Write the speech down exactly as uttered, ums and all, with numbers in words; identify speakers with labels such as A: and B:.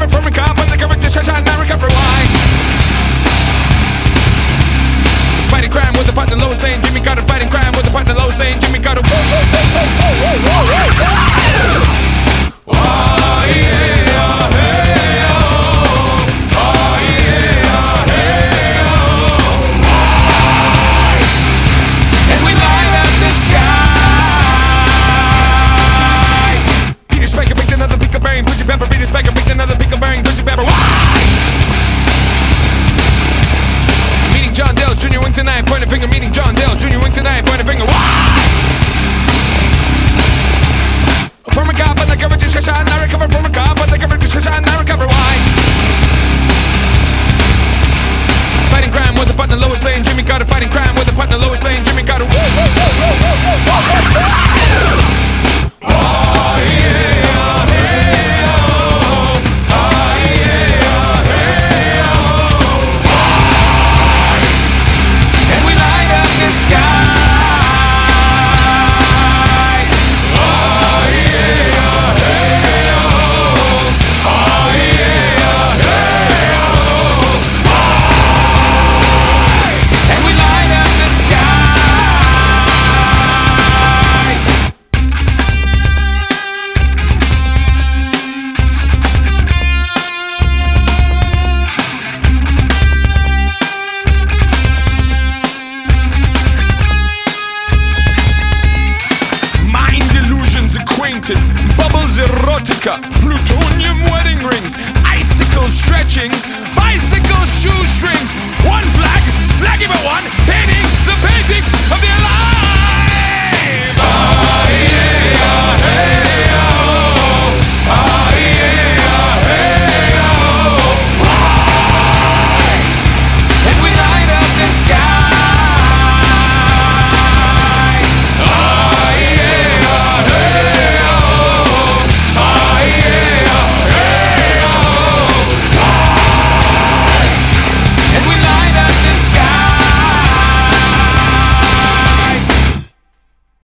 A: from a cop on the character shut shot, now recover why. Fighting crime with the partner Lois Lane, Jimmy Carter fighting crime with the partner Lois Lane, Jimmy Carter. Oh yeah, hey oh, oh yeah, hey oh, and we light up the sky. Peter Spanker picked another pick of brain, Pussy Pepper, Peter Spanker picked another.